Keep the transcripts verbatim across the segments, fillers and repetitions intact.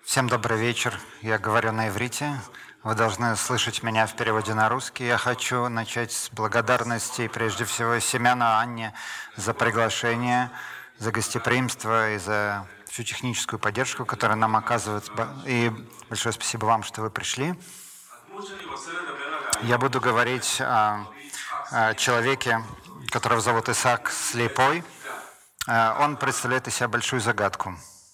Всем добрый вечер. Я говорю на иврите. Вы должны слышать меня в переводе на русский. Я хочу начать с благодарности, прежде всего, Семену Анне за приглашение, за гостеприимство и за всю техническую поддержку, которую нам оказывают. И большое спасибо вам, что вы пришли. Я буду говорить о, о человеке, которого зовут Исаак Слепой. Он представляет из себя большую загадку.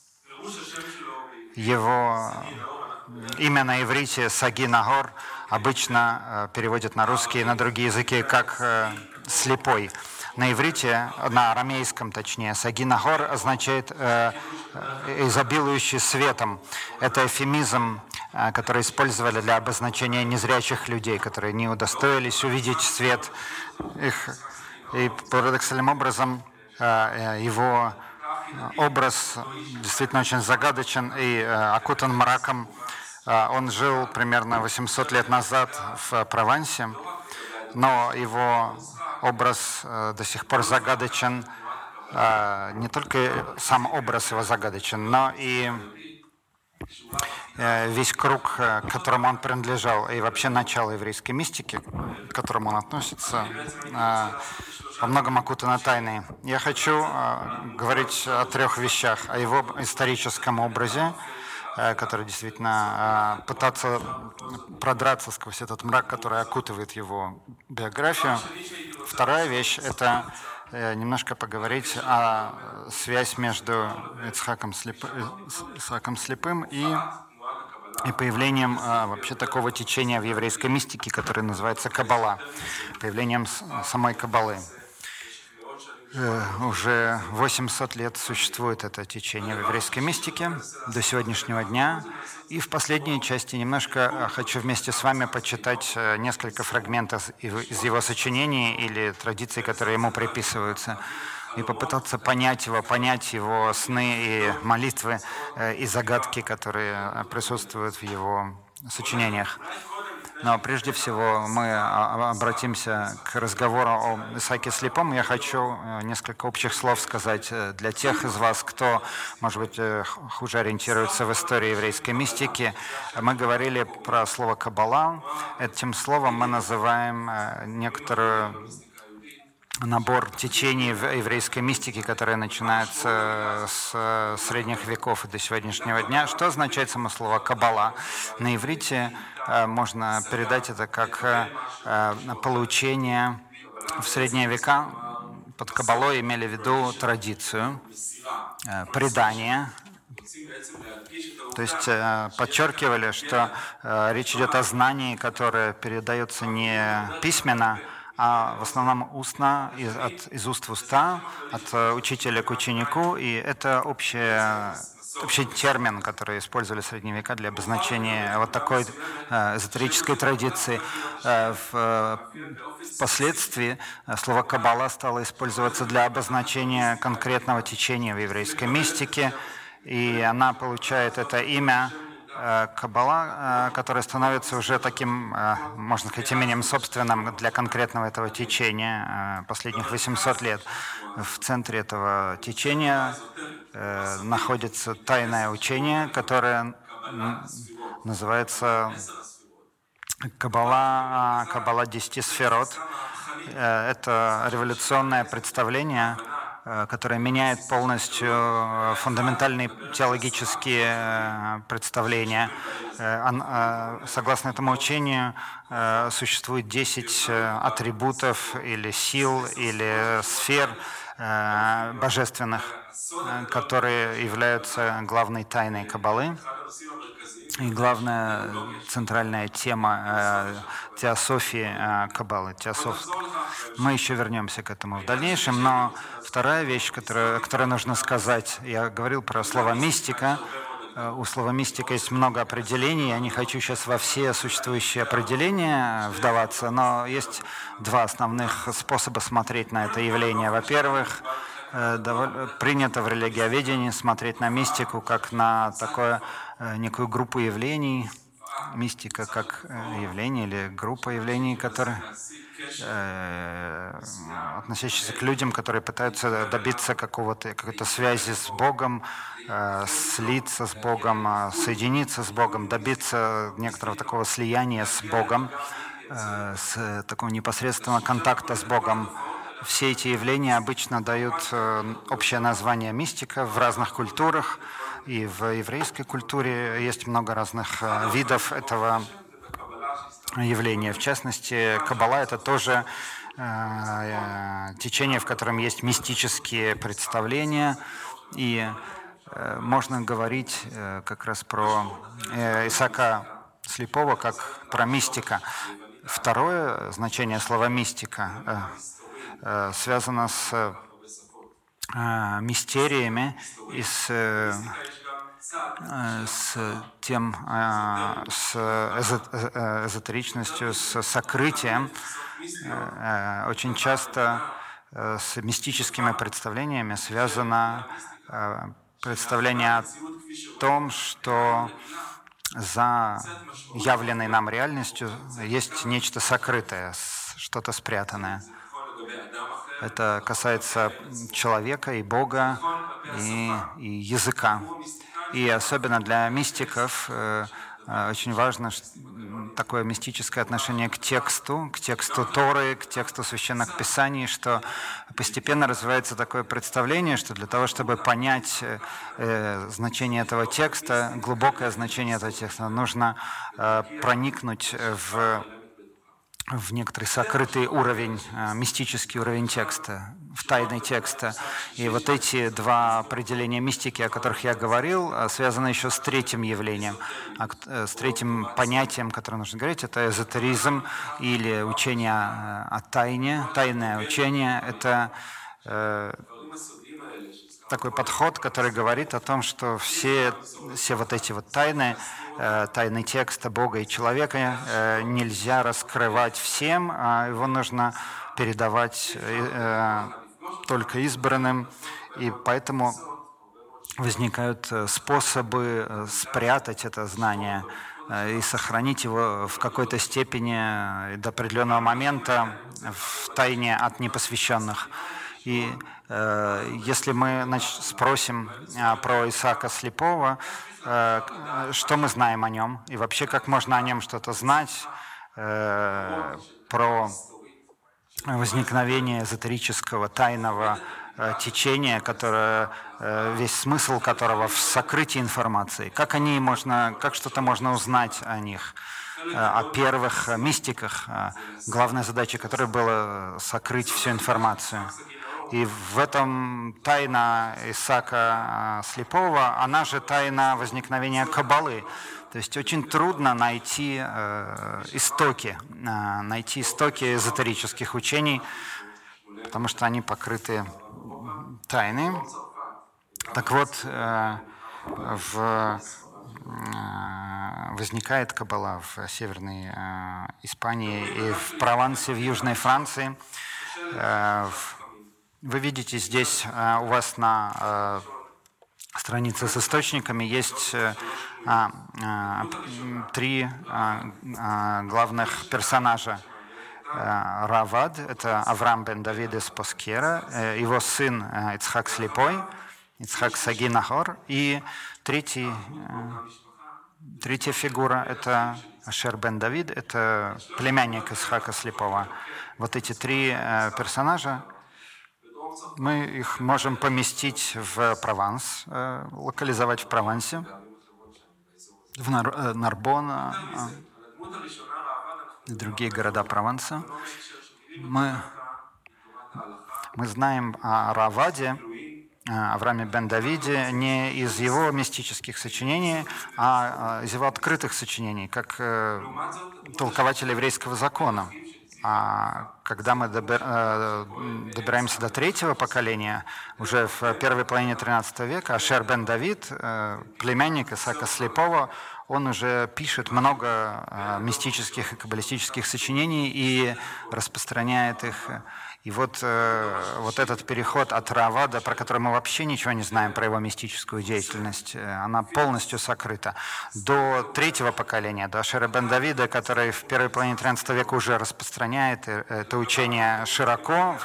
Его имя на иврите Саги Нагор обычно переводят на русский и на другие языки как «слепой». На иврите, на арамейском точнее, Саги Нагор означает э, изобилующий светом. Это эвфемизм, э, который использовали для обозначения незрячих людей, которые не удостоились увидеть свет. Их, и парадоксальным образом э, его образ действительно очень загадочен и э, окутан мраком. Э, он жил примерно восемьсот лет назад в Провансе, но его образ э, до сих пор загадочен. Э, не только сам образ его загадочен, но и э, весь круг, э, к которому он принадлежал, и вообще начало еврейской мистики, к которому он относится, э, во многом окутано тайной. Я хочу э, говорить о трех вещах. О его историческом образе, э, который действительно э, пытаться продраться сквозь этот мрак, который окутывает его биографию. Вторая вещь — это э, немножко поговорить о связи между Ицхаком, Слеп... Исааком Слепым и, и появлением э, вообще такого течения в еврейской мистике, которое называется Каббала, появлением с, самой Каббалы. Уже восемьсот лет существует это течение в еврейской мистике до сегодняшнего дня. И в последней части немножко хочу вместе с вами почитать несколько фрагментов из его сочинений или традиций, которые ему приписываются, и попытаться понять его, понять его сны и молитвы и загадки, которые присутствуют в его сочинениях. Но прежде всего мы обратимся к разговору о Исааке Слепом. Я хочу несколько общих слов сказать для тех из вас, кто, может быть, хуже ориентируется в истории еврейской мистики. Мы говорили про слово «каббала». Этим словом мы называем некоторую набор течений в еврейской мистике, которые начинаются с средних веков и до сегодняшнего дня. Что означает само слово «каббала»? На иврите можно передать это как получение. В средние века под каббалой имели в виду традицию, предание. То есть подчеркивали, что речь идет о знании, которое передается не письменно, а в основном устно, из, от, из уст в уста, от учителя к ученику. И это общее, общий термин, который использовали в средние века для обозначения вот такой э, эзотерической традиции. Э, в, впоследствии слово «каббала» стало использоваться для обозначения конкретного течения в еврейской мистике, и она получает это имя Каббала, которая становится уже таким, можно сказать, именем собственным для конкретного этого течения последних восемьсот лет. В центре этого течения находится тайное учение, которое называется Каббала, Каббала десяти сферот. Это революционное представление, которая меняет полностью фундаментальные теологические представления. Согласно этому учению, существует десять атрибутов или сил, или сфер божественных, которые являются главной тайной Каббалы. И главная центральная тема э, теософии э, Каббалы, теософ... Мы еще вернемся к этому в дальнейшем, но вторая вещь, которую, которую нужно сказать, я говорил про слово «мистика». Э, у слова «мистика» есть много определений, я не хочу сейчас во все существующие определения вдаваться, но есть два основных способа смотреть на это явление. Во-первых, принято в религиоведении смотреть на мистику как на такое, некую группу явлений, мистика как явление или группа явлений, которые относящиеся к людям, которые пытаются добиться какого-то, какой-то связи с Богом, слиться с Богом, соединиться с Богом, добиться некоторого такого слияния с Богом, с такого непосредственного контакта с Богом. Все эти явления обычно дают общее название мистика в разных культурах, и в еврейской культуре есть много разных видов этого явления. В частности, Каббала — это тоже э, течение, в котором есть мистические представления, и э, можно говорить э, как раз про э, Исаака Слепого как про мистика. Второе значение слова «мистика» э, э, связано с э, мистериями и с э, с тем, с эзотеричностью, с сокрытием, очень часто с мистическими представлениями связано представление о том, что за явленной нам реальностью есть нечто сокрытое, что-то спрятанное. Это касается человека и Бога, и, и языка. И особенно для мистиков э, э, очень важно такое мистическое отношение к тексту, к тексту Торы, к тексту священных писаний, что постепенно развивается такое представление, что для того, чтобы понять э, значение этого текста, глубокое значение этого текста, нужно э, проникнуть в в некоторый сокрытый уровень, мистический уровень текста, в тайны текста. И вот эти два определения мистики, о которых я говорил, связаны еще с третьим явлением, с третьим понятием, которое нужно говорить, это эзотеризм или учение о тайне. Тайное учение — это э, такой подход, который говорит о том, что все, все вот эти вот тайны, э, тайны текста Бога и человека э, нельзя раскрывать всем, а его нужно передавать э, только избранным, и поэтому возникают способы спрятать это знание и сохранить его в какой-то степени до определенного момента в тайне от непосвященных. И э, если мы значит, спросим э, про Исаака Слепого, э, что мы знаем о нем, и вообще как можно о нем что-то знать, э, про возникновение эзотерического тайного э, течения, которое, э, весь смысл которого в сокрытии информации, как они можно, как что-то можно узнать о них, о первых мистиках, главная задача которой была сокрыть всю информацию. И в этом тайна Исаака Слепого, она же тайна возникновения Каббалы. То есть очень трудно найти э, истоки, э, найти истоки эзотерических учений, потому что они покрыты тайной. Так вот, э, в, э, возникает Каббала в Северной э, Испании и в Провансе, в Южной Франции. Э, Вы видите здесь э, у вас на э, странице с источниками есть э, э, три э, э, главных персонажа. Э, Равад — это Авраам бен Давид из Поскера, э, его сын э, Ицхак Слепой, Ицхак Саги Нахор, и третий, э, третья фигура — это Ашер бен Давид, это племянник Ицхака Слепого. Вот эти три э, персонажа, мы их можем поместить в Прованс, э, локализовать в Провансе, в Нар, э, Нарбон э, и другие города Прованса. Мы, мы знаем о Раваде, Аврааме бен Давиде, не из его мистических сочинений, а из его открытых сочинений, как э, толкователь еврейского закона. А когда мы добираемся до третьего поколения, уже в первой половине тринадцатого века, Ашер бен Давид, племянник Исаака Слепого, он уже пишет много мистических и каббалистических сочинений и распространяет их. И вот, вот этот переход от Равада, про который мы вообще ничего не знаем, про его мистическую деятельность, она полностью сокрыта. До третьего поколения, до Ашера бен Давида, который в первой половине тринадцатого века уже распространяет это учение широко,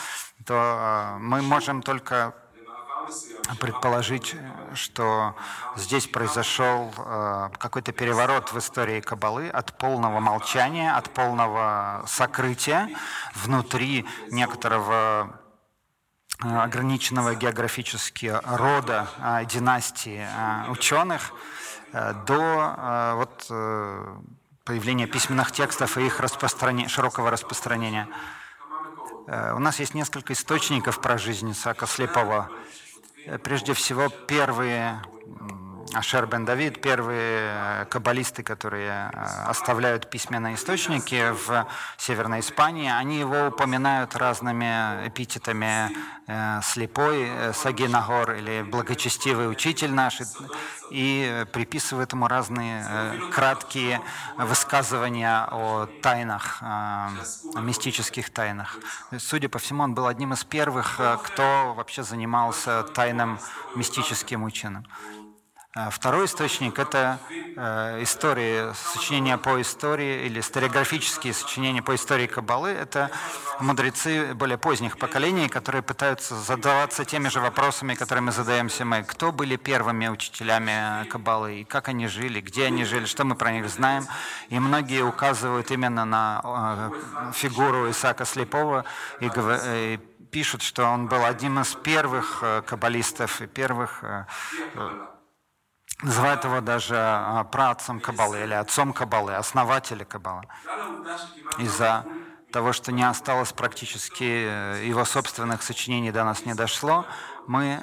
то мы можем только предположить, что здесь произошел какой-то переворот в истории Каббалы от полного молчания, от полного сокрытия внутри некоторого ограниченного географически рода, династии ученых до вот появления письменных текстов и их распространения, широкого распространения. У нас есть несколько источников про жизнь Исаака Слепого. Прежде всего, первые Ашер бен Давид, первые каббалисты, которые оставляют письменные источники в Северной Испании, они его упоминают разными эпитетами: слепой, Саги Нагор или благочестивый учитель наш, и приписывают ему разные краткие высказывания о тайнах, о мистических тайнах. Судя по всему, он был одним из первых, кто вообще занимался тайным мистическим учением. Второй источник – это истории, сочинения по истории или историографические сочинения по истории Каббалы. Это мудрецы более поздних поколений, которые пытаются задаваться теми же вопросами, которыми задаемся мы. Кто были первыми учителями Каббалы, и как они жили, где они жили, что мы про них знаем. И многие указывают именно на фигуру Исаака Слепого и говорят, пишут, что он был одним из первых каббалистов и первых, называют его даже праотцом Каббалы или отцом Каббалы, основателем Каббалы. Из-за того, что не осталось практически его собственных сочинений, до нас не дошло, мы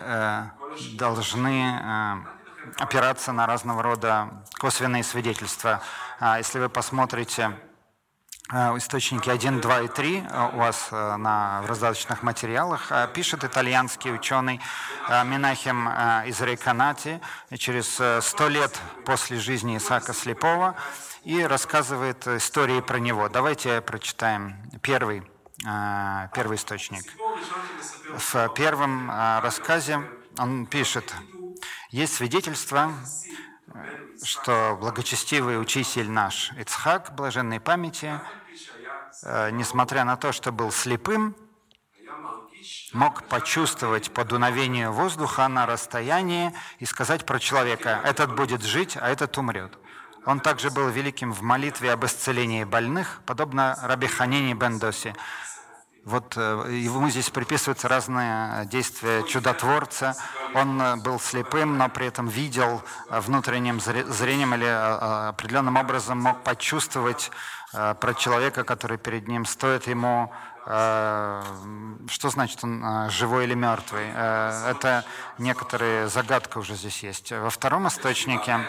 должны опираться на разного рода косвенные свидетельства. Если вы посмотрите источники один, два и три у вас на, в раздаточных материалах, пишет итальянский ученый Менахем из Рейканати через сто лет после жизни Исаака Слепого и рассказывает истории про него. Давайте прочитаем первый, первый источник. В первом рассказе он пишет: «Есть свидетельство, что благочестивый учитель наш Ицхак, блаженной памяти, несмотря на то, что был слепым, мог почувствовать по дуновению воздуха на расстоянии и сказать про человека: этот будет жить, а этот умрет. Он также был великим в молитве об исцелении больных, подобно Раби Ханине бен Доси». Вот ему здесь приписываются разные действия чудотворца. Он был слепым, но при этом видел внутренним зрением или определенным образом мог почувствовать про человека, который перед ним стоит ему. Что значит он живой или мертвый? Это некоторая загадка уже здесь есть. Во втором источнике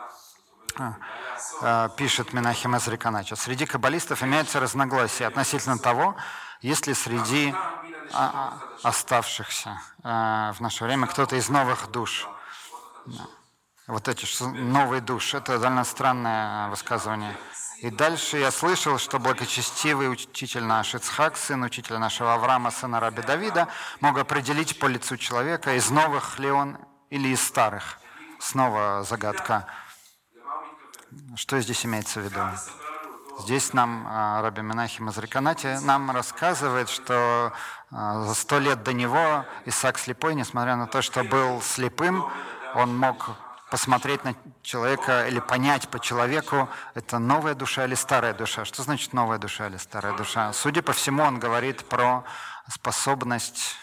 пишет Менахем из Рейканача: среди каббалистов имеются разногласия относительно того, есть ли среди оставшихся в наше время кто-то из новых душ. Вот эти новые души, это довольно странное высказывание. И дальше я слышал, что благочестивый учитель наш Ицхак, сын учителя нашего Авраама, сына раби Давида, мог определить по лицу человека, из новых ли он или из старых. Снова загадка. Что здесь имеется в виду? Здесь нам раби Менахем из Рейканати нам рассказывает, что за сто лет до него Исаак Слепой, несмотря на то, что был слепым, он мог посмотреть на человека или понять по человеку, это новая душа или старая душа. Что значит новая душа или старая душа? Судя по всему, он говорит про способность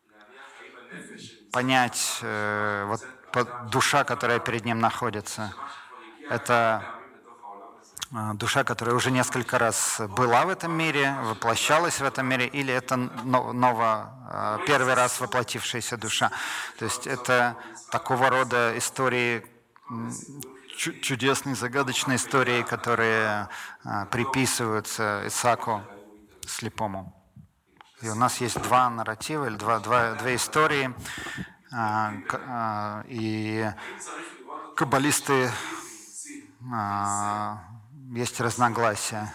понять э, вот, душа, которая перед ним находится. Это душа, которая уже несколько раз была в этом мире, воплощалась в этом мире, или это ново, первый раз воплотившаяся душа. То есть это такого рода истории, чудесные, загадочные истории, которые приписываются Исааку слепому. И у нас есть два нарратива, или два, два, две истории. И каббалисты, есть разногласия.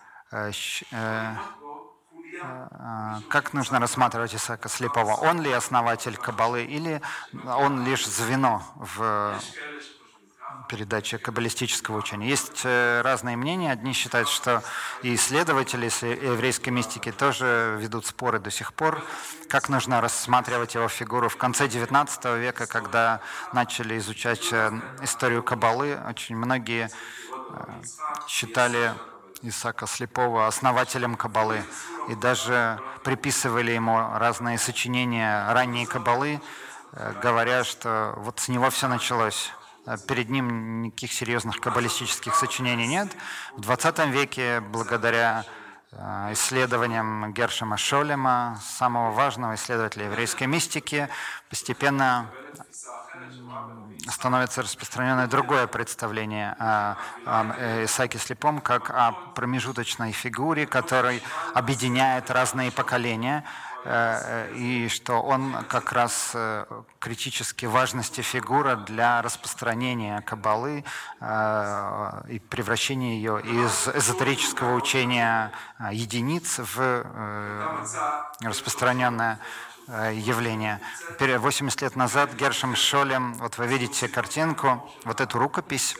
Как нужно рассматривать Исаака Слепого? Он ли основатель Каббалы, или он лишь звено в передаче каббалистического учения? Есть разные мнения. Одни считают, что и исследователи еврейской мистики тоже ведут споры до сих пор. Как нужно рассматривать его фигуру? В конце девятнадцатого века, когда начали изучать историю Каббалы, очень многие считали Исаака Слепого основателем Каббалы и даже приписывали ему разные сочинения ранней Каббалы, говоря, что вот с него все началось. Перед ним никаких серьезных каббалистических сочинений нет. В двадцатом веке, благодаря исследованиям Гершема Шолема, самого важного исследователя еврейской мистики, постепенно становится распространенное другое представление о, о Исааке Слепом как о промежуточной фигуре, который объединяет разные поколения, и что он как раз критически важности фигура для распространения Каббалы и превращения ее из эзотерического учения единиц в распространенное явление. восемьдесят лет назад Гершем Шолем, вот вы видите картинку, вот эту рукопись,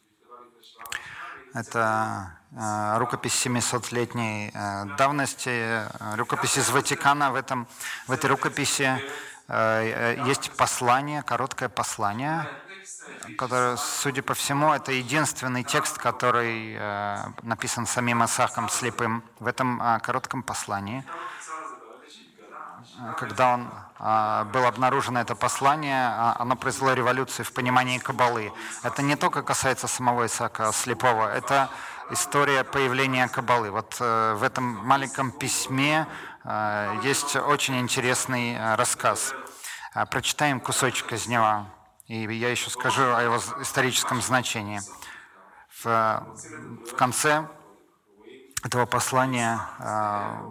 это э, рукопись семисотлетней э, давности, рукопись из Ватикана. В, этом, в этой рукописи э, есть послание, короткое послание, которое, судя по всему, это единственный текст, который э, написан самим Исааком Слепым. В этом э, коротком послании, когда он, э, было обнаружено это послание, э, оно произвело революцию в понимании Каббалы. Это не только касается самого Исаака Слепого, это история появления Каббалы. Вот э, в этом маленьком письме э, есть очень интересный э, рассказ. Э, прочитаем кусочек из него, и я еще скажу о его историческом значении. В, в конце этого послания э,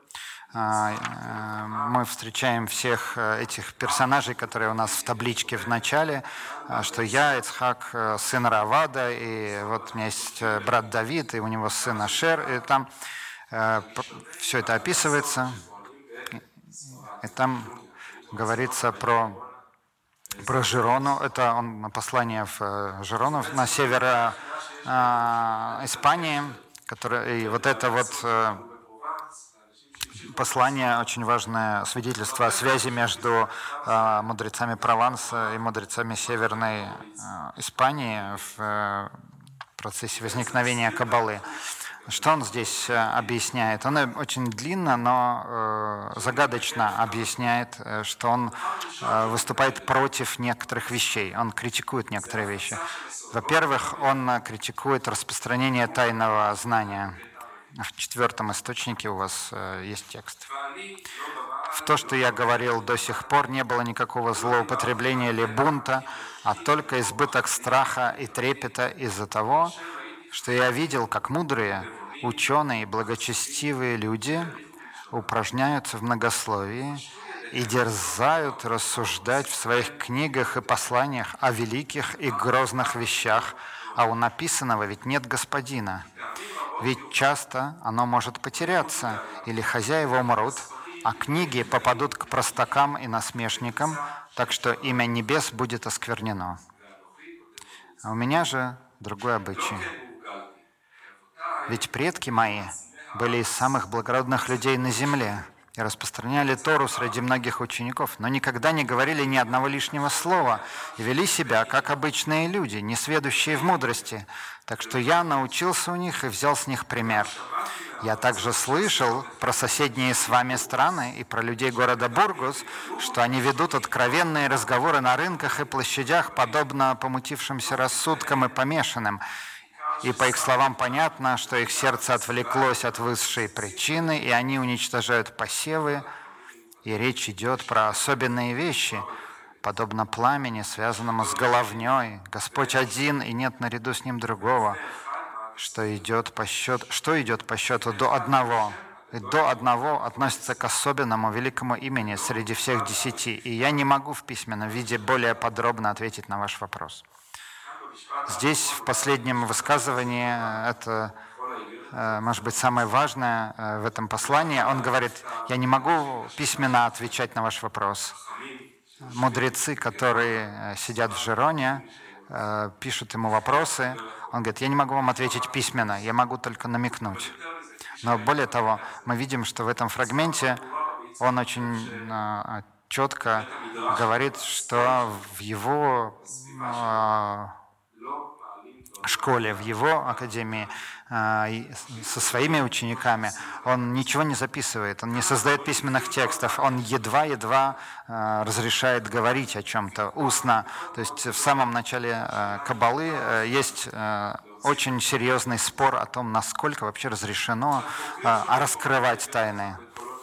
мы встречаем всех этих персонажей, которые у нас в табличке в начале, что я, Ицхак, сын Равада, и вот у меня есть брат Давид, и у него сын Ашер, и там все это описывается, и там говорится про, про Жирону, это он, послание в Жирону, на севере Испании, который, и вот это вот послание, очень важное свидетельство о связи между э, мудрецами Прованса и мудрецами Северной э, Испании в э, процессе возникновения Каббалы. Что он здесь э, объясняет? Он очень длинно, но э, загадочно объясняет, э, что он э, выступает против некоторых вещей, он критикует некоторые вещи. Во-первых, он критикует распространение тайного знания. В четвертом источнике у вас э, есть текст. В то, что я говорил до сих пор, не было никакого злоупотребления или бунта, а только избыток страха и трепета из-за того, что я видел, как мудрые, ученые и благочестивые люди упражняются в многословии и дерзают рассуждать в своих книгах и посланиях о великих и грозных вещах, а у написанного ведь нет господина. Ведь часто оно может потеряться, или хозяева умрут, а книги попадут к простакам и насмешникам, так что имя небес будет осквернено. А у меня же другой обычай. Ведь предки мои были из самых благородных людей на земле и распространяли Тору среди многих учеников, но никогда не говорили ни одного лишнего слова и вели себя, как обычные люди, несведущие в мудрости. Так что я научился у них и взял с них пример. Я также слышал про соседние с вами страны и про людей города Бургус, что они ведут откровенные разговоры на рынках и площадях, подобно помутившимся рассудкам и помешанным. И по их словам понятно, что их сердце отвлеклось от высшей причины, и они уничтожают посевы, и речь идет про особенные вещи, подобно пламени, связанному с головней. Господь один, и нет наряду с ним другого, что идет по счету, что идет по счету до одного. и до одного относится к особенному великому имени среди всех десяти. И я не могу в письменном виде более подробно ответить на ваш вопрос. Здесь, в последнем высказывании, это, может быть, самое важное в этом послании. Он говорит: я не могу письменно отвечать на ваш вопрос. Мудрецы, которые сидят в Жероне, пишут ему вопросы. Он говорит: я не могу вам ответить письменно, я могу только намекнуть. Но более того, мы видим, что в этом фрагменте он очень четко говорит, что в его школе, в его академии со своими учениками он ничего не записывает, он не создает письменных текстов, он едва-едва разрешает говорить о чем-то устно. То есть в самом начале Каббалы есть очень серьезный спор о том, насколько вообще разрешено раскрывать тайны.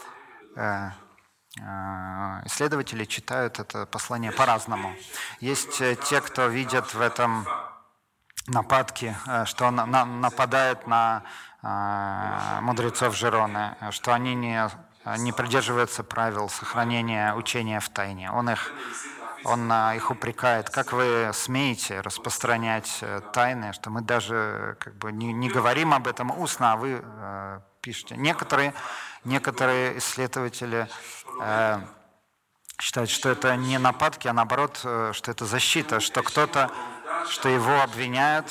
Исследователи читают это послание по-разному. Есть те, кто видят в этом нападки, что он нападает на мудрецов Жероны, что они не, не придерживаются правил сохранения учения в тайне. Он их, он их упрекает: как вы смеете распространять тайны, что мы даже как бы не, не говорим об этом устно, а вы э, пишете. Некоторые, некоторые исследователи э, считают, что это не нападки, а наоборот, что это защита, что кто-то, что его обвиняют,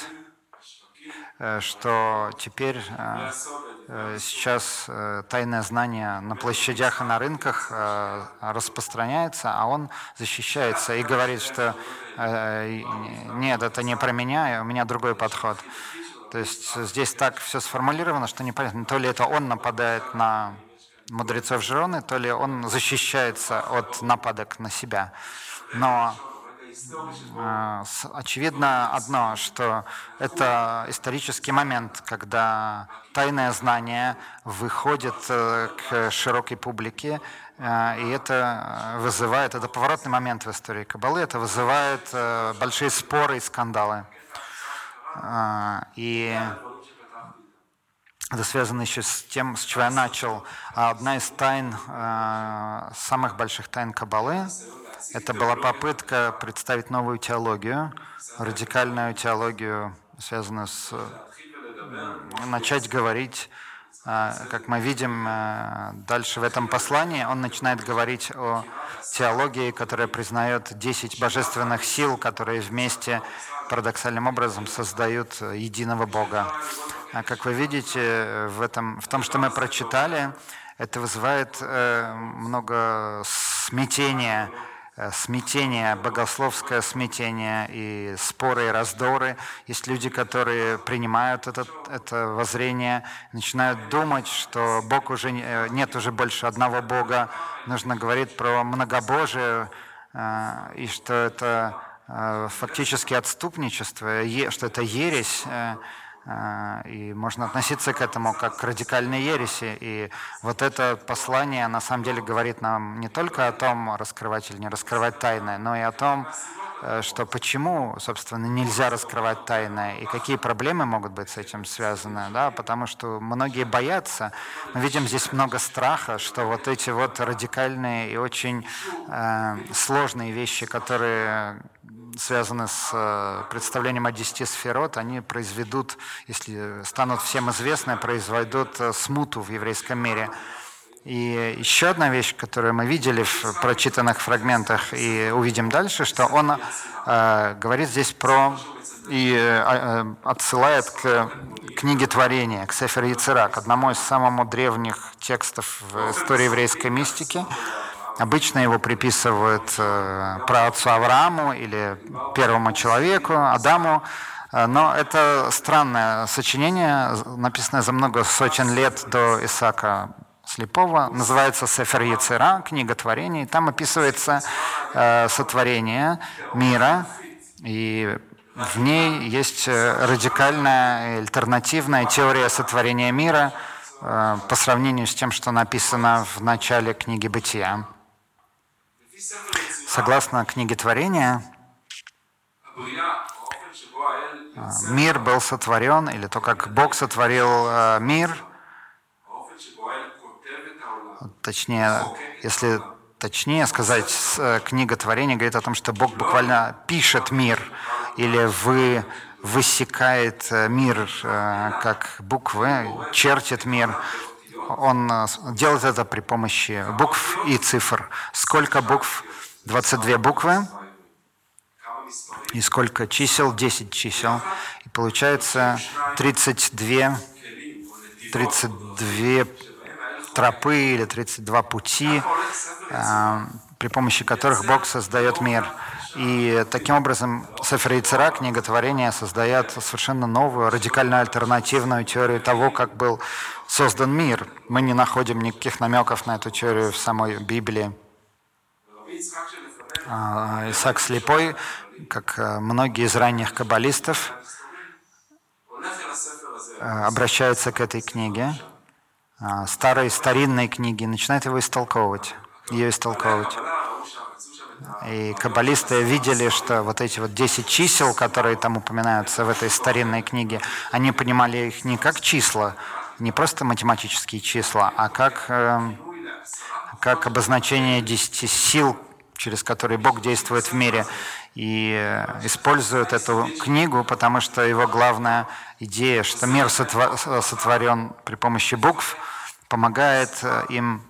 что теперь сейчас тайное знание на площадях и на рынках распространяется, а он защищается и говорит, что нет, это не про меня, у меня другой подход. То есть здесь так все сформулировано, что непонятно, то ли это он нападает на мудрецов Жероны, то ли он защищается от нападок на себя. Но очевидно одно, что это исторический момент, когда тайное знание выходит к широкой публике, и это вызывает, это поворотный момент в истории Каббалы, это вызывает большие споры и скандалы. И это связано еще с тем, с чего я начал. Одна из тайн, самых больших тайн Каббалы, это была попытка представить новую теологию, радикальную теологию, связанную с... начать говорить, как мы видим дальше в этом послании, он начинает говорить о теологии, которая признает десять божественных сил, которые вместе парадоксальным образом создают единого Бога. Как вы видите, в, этом, в том, что мы прочитали, это вызывает много смятения, смятение, богословское смятение и споры, и раздоры. Есть люди, которые принимают это, это воззрение, начинают думать, что Бог уже нет уже больше одного Бога, нужно говорить про многобожие, и что это фактически отступничество, что это ересь, и можно относиться к этому как к радикальной ереси. И вот это послание на самом деле говорит нам не только о том, раскрывать или не раскрывать тайны, но и о том, что почему, собственно, нельзя раскрывать тайны и какие проблемы могут быть с этим связаны. Да? Потому что многие боятся. Мы видим здесь много страха, что вот эти вот радикальные и очень э, сложные вещи, которые связаны с представлением о десяти сферот, они произведут, если станут всем известны, произведут смуту в еврейском мире. И еще одна вещь, которую мы видели в прочитанных фрагментах и увидим дальше, что он э, говорит здесь про и э, отсылает к книге Творения, к Сефер Яцера, к одному из самых древних текстов в истории еврейской мистики. Обычно его приписывают э, праотцу Аврааму или первому человеку, Адаму, но это странное сочинение, написанное за много сотен лет до Исаака Слепого, называется Сефер Яцера, книга Творений. Там описывается э, сотворение мира, и в ней есть радикальная, альтернативная теория сотворения мира э, по сравнению с тем, что написано в начале книги Бытия. Согласно книге Творения, мир был сотворен, или то, как Бог сотворил мир, точнее, если точнее сказать, книга Творения говорит о том, что Бог буквально пишет мир, или вы высекает мир как буквы, чертит мир. Он делает это при помощи букв и цифр. Сколько букв? двадцать две буквы. И сколько чисел? десять чисел. И получается тридцать две, тридцать две тропы или тридцать два пути, при помощи которых Бог создает мир. И таким образом Сефер Йецера, книга Творения, создает совершенно новую, радикально альтернативную теорию того, как был создан мир. Мы не находим никаких намеков на эту теорию в самой Библии. Исаак Слепой, как многие из ранних каббалистов, обращается к этой книге, старой, старинной книги, начинает его истолковывать, ее истолковывать. И каббалисты видели, что вот эти вот десять чисел, которые там упоминаются в этой старинной книге, они понимали их не как числа, не просто математические числа, а как, э, как обозначение десяти сил, через которые Бог действует в мире. И э, используют эту книгу, потому что его главная идея, что мир сотва- сотворен при помощи букв, помогает им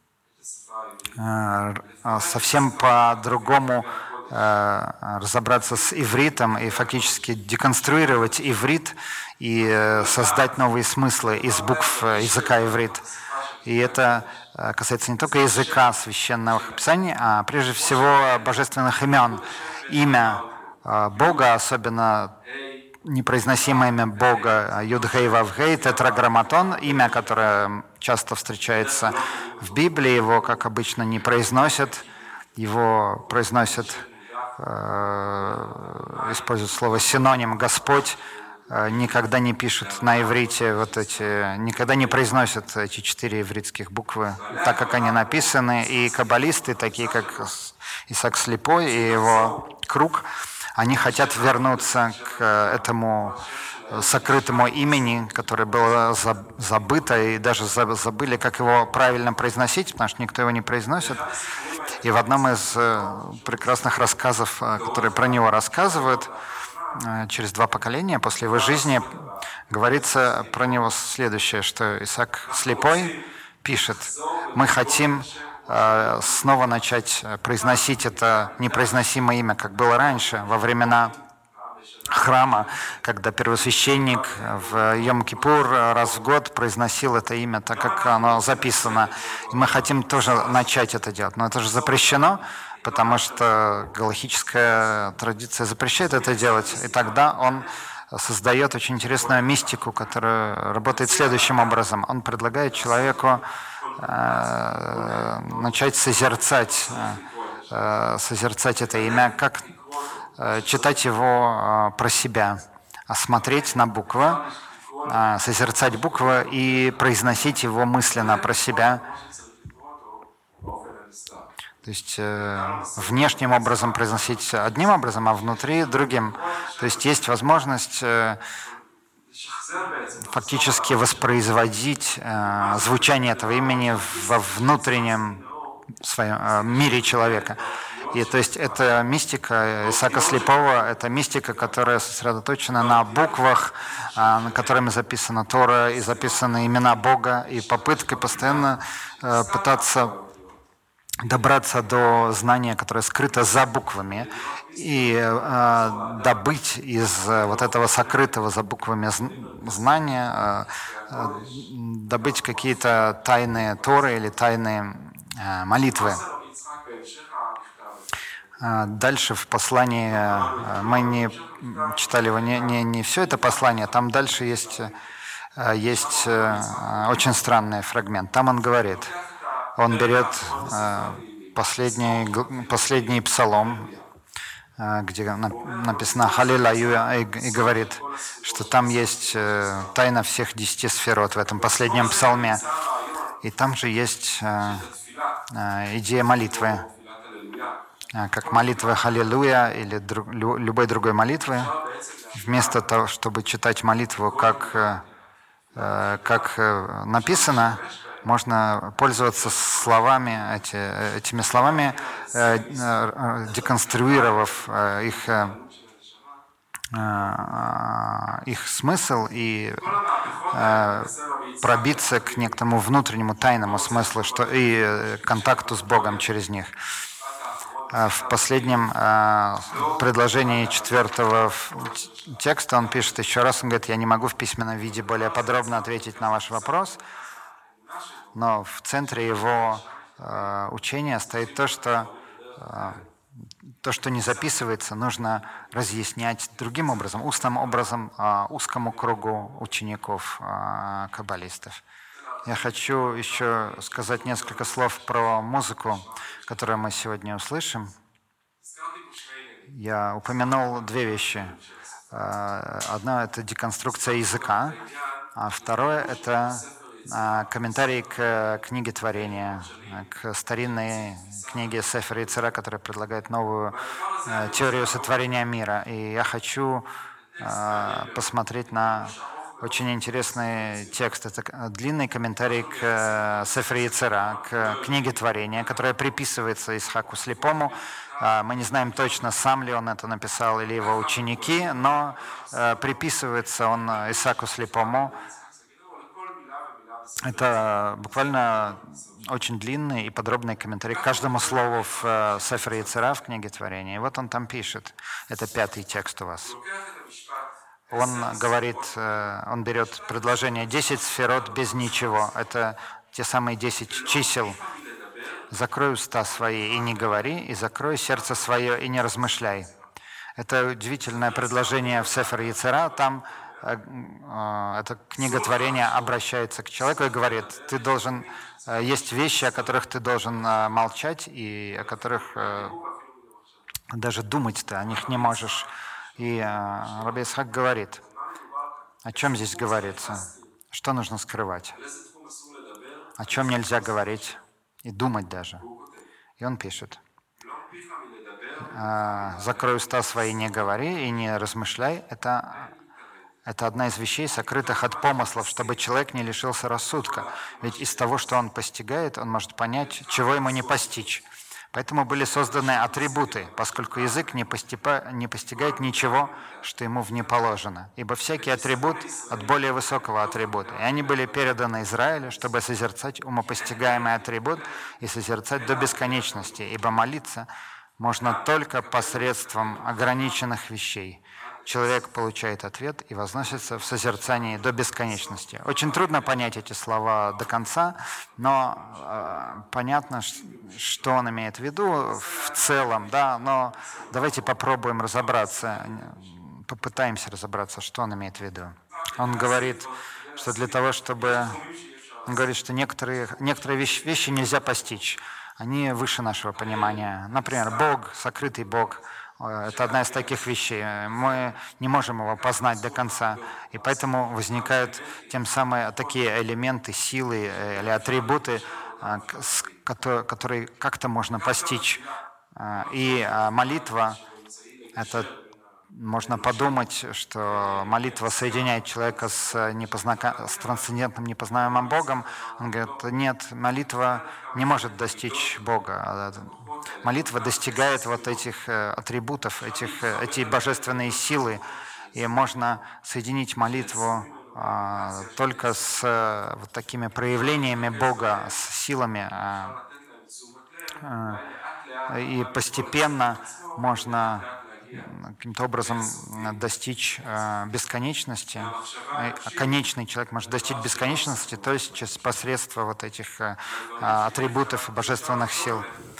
совсем по-другому разобраться с ивритом и фактически деконструировать иврит и создать новые смыслы из букв языка иврит. И это касается не только языка священных писаний, а прежде всего божественных имен. Имя Бога, особенно непроизносимое имя Бога Юд-Гей Вав-Гей, тетраграмматон, имя, которое часто встречается в Библии, его, как обычно, не произносят, его произносят, э, используют слово синоним «Господь», э, никогда не пишут на иврите вот эти, никогда не произносят эти четыре ивритских буквы, так как они написаны, и каббалисты, такие как Исаак Слепой и его круг, они хотят вернуться к этому сокрытому имени, которое было забыто, и даже забыли, как его правильно произносить, потому что никто его не произносит. И в одном из прекрасных рассказов, которые про него рассказывают, через два поколения после его жизни, говорится про него следующее, что Исаак Слепой пишет: «Мы хотим снова начать произносить это непроизносимое имя, как было раньше, во времена храма, когда первосвященник в Йом-Кипур раз в год произносил это имя так, как оно записано. И мы хотим тоже начать это делать. Но это же запрещено, потому что галахическая традиция запрещает это делать. И тогда он создает очень интересную мистику, которая работает следующим образом. Он предлагает человеку начать созерцать, созерцать это имя, как читать его про себя, смотреть на буквы, созерцать буквы и произносить его мысленно про себя. То есть внешним образом произносить одним образом, а внутри другим. То есть есть возможность фактически воспроизводить э, звучание этого имени во внутреннем своем э, мире человека. И то есть это мистика Исаака Слепого, это мистика, которая сосредоточена на буквах, э, на которыми записана Тора и записаны имена Бога, и попыткой постоянно э, пытаться добраться до знания, которое скрыто за буквами, и э, добыть из э, вот этого сокрытого за буквами знания, э, э, добыть какие-то тайные Торы или тайные э, молитвы. Э, дальше в послании, э, мы не читали его, не, не, не все это послание, там дальше есть, э, есть э, очень странный фрагмент. Там он говорит, он берет э, последний, последний псалом, э, где написано «Халилаю», и, и говорит, что там есть э, тайна всех десяти сферот в этом последнем псалме. И там же есть э, э, идея молитвы, э, как молитва «Халилуя» или друг, лю, любой другой молитвы. Вместо того, чтобы читать молитву, как, э, как э, написано, Можно пользоваться словами, эти, этими словами, деконструировав их, их смысл и пробиться к некоторому внутреннему тайному смыслу что, и контакту с Богом через них. В последнем предложении четвертого текста он пишет еще раз, он говорит, я не могу в письменном виде более подробно ответить на ваш вопрос, но в центре его учения стоит то, что то, что не записывается, нужно разъяснять другим образом, устным образом, узкому кругу учеников, каббалистов. Я хочу еще сказать несколько слов про музыку, которую мы сегодня услышим. Я упомянул две вещи. Одно — это деконструкция языка, а второе — это комментарий к книге творения, к старинной книге Сефер Йецера, которая предлагает новую теорию сотворения мира. И я хочу посмотреть на очень интересный текст. Это длинный комментарий к Сефер Йецера, к книге творения, которая приписывается Исхаку Слепому. Мы не знаем точно, сам ли он это написал или его ученики, но приписывается он Исхаку Слепому. Это буквально очень длинный и подробный комментарий к каждому слову в Сефер Йецера, в книге творения. И вот он там пишет, это пятый текст у вас. Он говорит, он берет предложение десять сферот без ничего. Это те самые десять чисел. Закрой уста свои и не говори, и закрой сердце свое и не размышляй. Это удивительное предложение в Сефер Йецера. Там эта книга творения обращается к человеку и говорит, ты должен, есть вещи, о которых ты должен молчать, и о которых даже думать ты о них не можешь. И Раби Ицхак говорит, о чем здесь говорится, что нужно скрывать, о чем нельзя говорить и думать даже. И он пишет, закрой уста свои, не говори и не размышляй. Это, это одна из вещей, сокрытых от помыслов, чтобы человек не лишился рассудка. Ведь из того, что он постигает, он может понять, чего ему не постичь. Поэтому были созданы атрибуты, поскольку язык не, постепа, не постигает ничего, что ему вне положено. Ибо всякий атрибут от более высокого атрибута. И они были переданы Израилю, чтобы созерцать умопостигаемый атрибут и созерцать до бесконечности. Ибо молиться можно только посредством ограниченных вещей. Человек получает ответ и возносится в созерцании до бесконечности. Очень трудно понять эти слова до конца, но э, понятно, что он имеет в виду в целом, да, но давайте попробуем разобраться, попытаемся разобраться, что он имеет в виду. Он говорит, что для того, чтобы... Он говорит, что некоторые, некоторые вещи, вещи нельзя постичь, они выше нашего понимания. Например, Бог, сокрытый Бог, это одна из таких вещей. Мы не можем его познать до конца. И поэтому возникают тем самым такие элементы, силы или атрибуты, которые как-то можно постичь. И молитва — это можно подумать, что молитва соединяет человека с, непознака... с трансцендентным, непознаваемым Богом. Он говорит, нет, молитва не может достичь Бога. Молитва достигает вот этих атрибутов, этих, эти божественные силы. И можно соединить молитву а, только с а, вот такими проявлениями Бога, с силами. А, а, и постепенно можно каким-то образом достичь э, бесконечности. Конечный человек может достичь бесконечности, то есть через посредство вот этих э, атрибутов божественных сил.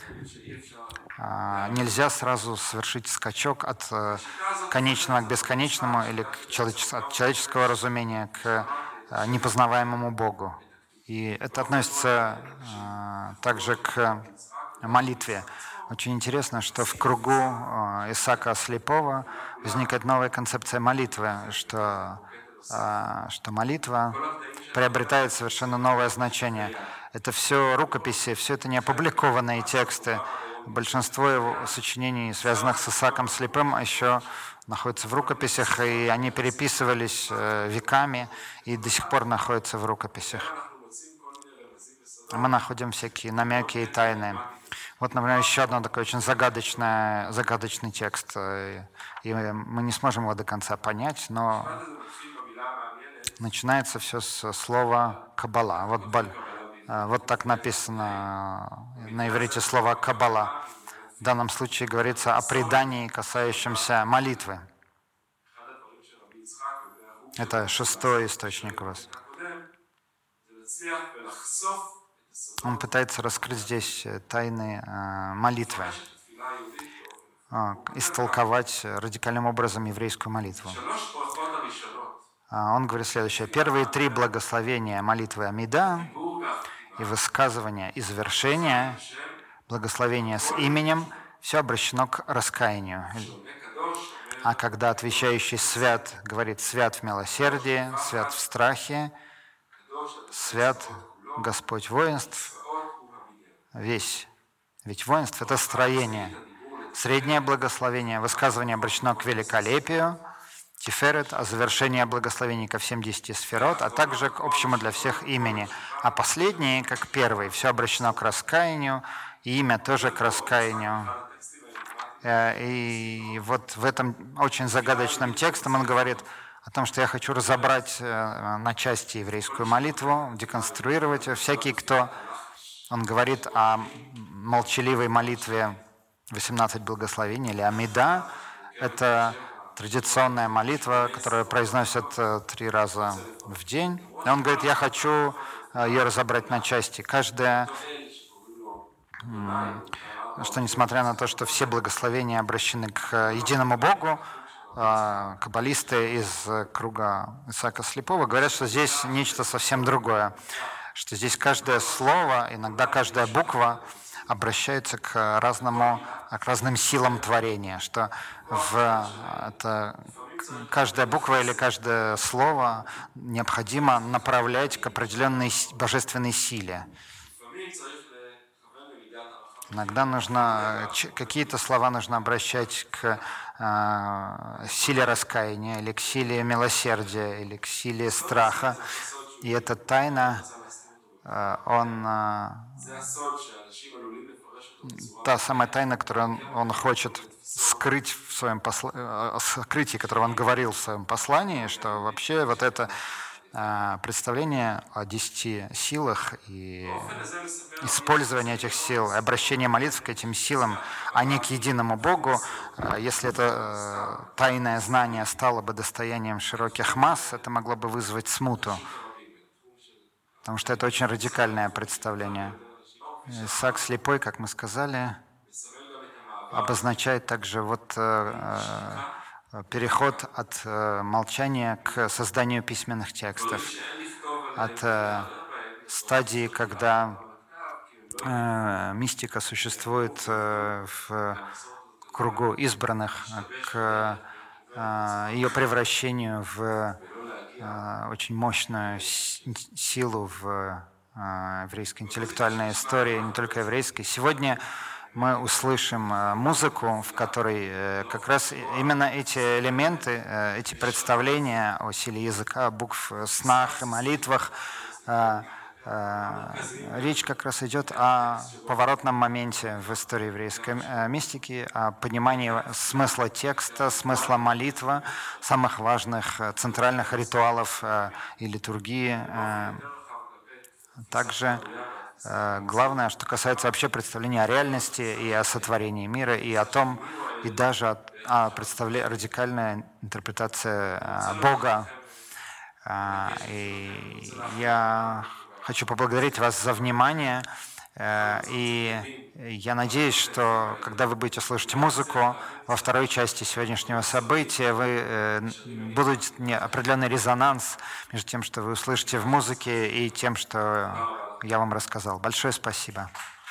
Э, нельзя сразу совершить скачок от э, конечного к бесконечному или к человеч- от человеческого разумения к э, непознаваемому Богу. И это относится э, также к молитве. Очень интересно, что в кругу Исаака Слепого возникает новая концепция молитвы, что, что молитва приобретает совершенно новое значение. Это все рукописи, все это не опубликованные тексты. Большинство его сочинений, связанных с Исааком Слепым, еще находятся в рукописях, и они переписывались веками и до сих пор находятся в рукописях. мы находим всякие намеки и тайны. Вот, например, еще одно такой очень загадочное, загадочный текст. И мы не сможем его до конца понять, но начинается все с слова «каббала». Вот, вот так написано на иврите слово «каббала». В данном случае говорится о предании, касающемся молитвы. Это шестой источник у вас. Он пытается раскрыть здесь тайны молитвы, истолковать радикальным образом еврейскую молитву. Он говорит следующее. Первые три благословения молитвы Амида и высказывания и завершения, благословения с именем, все обращено к раскаянию. А когда отвечающий свят говорит «свят в милосердии», «свят в страхе», «свят Господь воинств», весь. Ведь воинств — это строение. Среднее благословение, высказывание обращено к великолепию, Тиферет, а завершение благословений ко всем десяти сферот, а также к общему для всех имени. А последнее, как первый, все обращено к раскаянию, и имя тоже к раскаянию. И вот в этом очень загадочном тексте он говорит о том, что я хочу разобрать на части еврейскую молитву, деконструировать ее. Всякий, кто, он говорит о молчаливой молитве восемнадцать благословений или Амида, это традиционная молитва, которую произносят три раза в день. И он говорит, я хочу ее разобрать на части. Каждая, что несмотря на то, что все благословения обращены к единому Богу, каббалисты из круга Исаака Слепого говорят, что здесь нечто совсем другое, что здесь каждое слово, иногда каждая буква обращается к разному, к разным силам творения, что в это, каждая буква или каждое слово необходимо направлять к определенной божественной силе. Иногда нужно, какие-то слова нужно обращать к э, силе раскаяния, или к силе милосердия, или к силе страха. И эта тайна, э, он, э, та самая тайна, которую он, он хочет скрыть в своем послании, э, скрытии, которое он говорил в своем послании, что вообще вот это представление о десяти силах и использование этих сил, обращение молитв к этим силам, а не к единому Богу, если это тайное знание стало бы достоянием широких масс, это могло бы вызвать смуту, потому что это очень радикальное представление. Исаак Слепой, как мы сказали, обозначает также вот переход от э, молчания к созданию письменных текстов, от э, стадии, когда э, мистика существует э, в кругу избранных, к э, ее превращению в э, очень мощную силу в э, еврейской интеллектуальной истории, не только еврейской. Сегодня мы услышим музыку, в которой как раз именно эти элементы, эти представления о силе языка, букв, снах и молитвах, речь как раз идет о поворотном моменте в истории еврейской мистики, о понимании смысла текста, смысла молитвы, самых важных центральных ритуалов и литургии. Также главное, что касается вообще представления о реальности и о сотворении мира, и о том, и даже о, о представлении, радикальная интерпретация Бога. И я хочу поблагодарить вас за внимание, и я надеюсь, что когда вы будете слушать музыку во второй части сегодняшнего события, вы будет определенный резонанс между тем, что вы услышите в музыке, и тем, что я вам рассказал. Большое спасибо.